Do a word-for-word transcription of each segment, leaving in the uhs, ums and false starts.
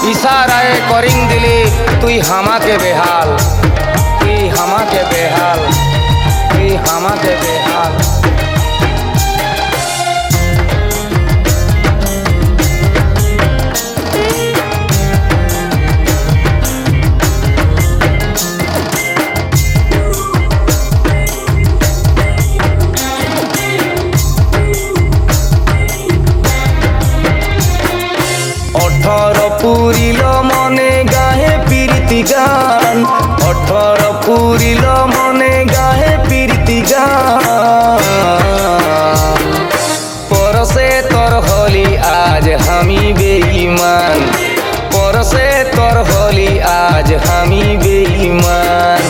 ইশারায় করিং দিলি তুই হামাকে বেহাল, তুই হামাকে বেহাল, তুই হামাকে বেহাল। অঠর পুরিল মনে গাহে প্রীতি গান, অঠর পুরিল মনে গাহে প্রীতি গান। পরশে তোর হলি আজ হামি বেঈমান, পরশে তোর হলি আজ হামি বেঈমান।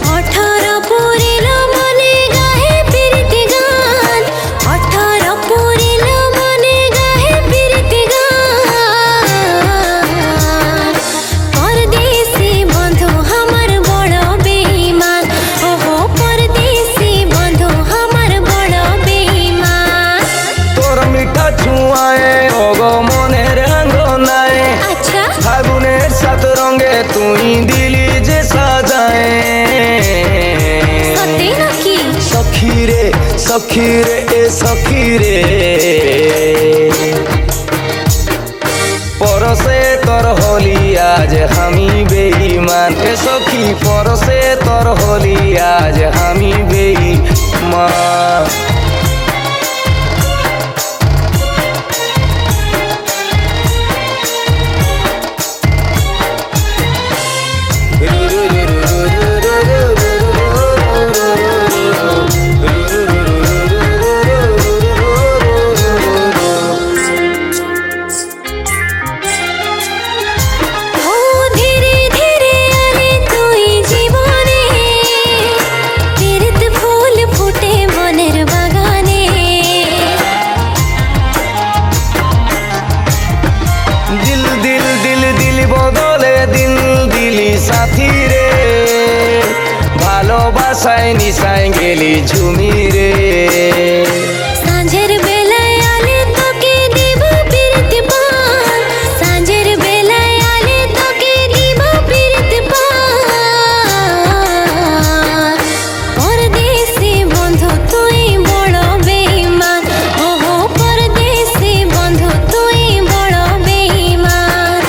ফাগুনের সাত রঙে তুই দিলি যে সাজায়, সখী রে সখী রে এ সখী রে। পরশে তোর হলি আজ হামি বেঈমান, এ সখী পরশে তোর হলি আজ হামি বেঈমান। সাথী রে ভালোবাসায় নিশায় গেলি ঝুমি রে। সাঁঝের বেলায় আলে তোকে দিব প্রীতি পান, সাঁঝের বেলায় আলে তোকে দিব প্রীতি পান। পরদেশি বন্ধু তুই বড় বেঈমান, ওহো পরদেশি বন্ধু তুই বড় বেঈমান।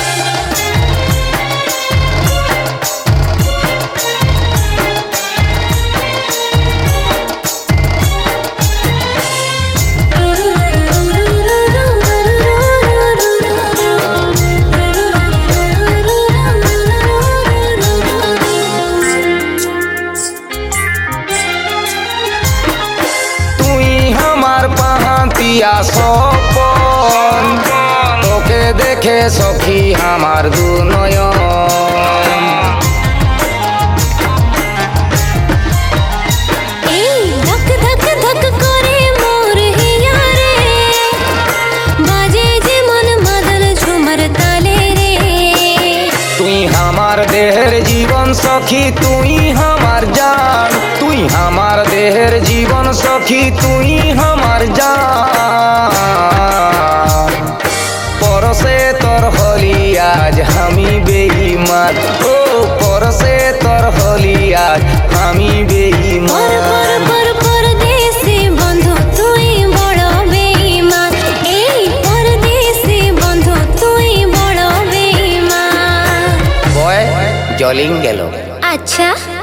পাহান্তিয়া সপন তোকে দেখে সখী আমার দু নয়ন। এই ধক ধক ধক করে মোর হিয়া রে, বাজে যে মন মাদল ঝুমর তালে রে। তুই আমার দেহের জীবন সখী তুই আমার জান, তুই আমার দেহের জীবন সখী তুই আমার জান। পরশে তোর হলি আজ হামি বেঈমান, ও পরশে তোর হলি আজ হামি বেঈমান। পরদেশি বন্ধু তুই বড় বেঈমান, এই পরদেশি বন্ধু তুই বড় বেঈমান। বয় জলিং গেল। আচ্ছা।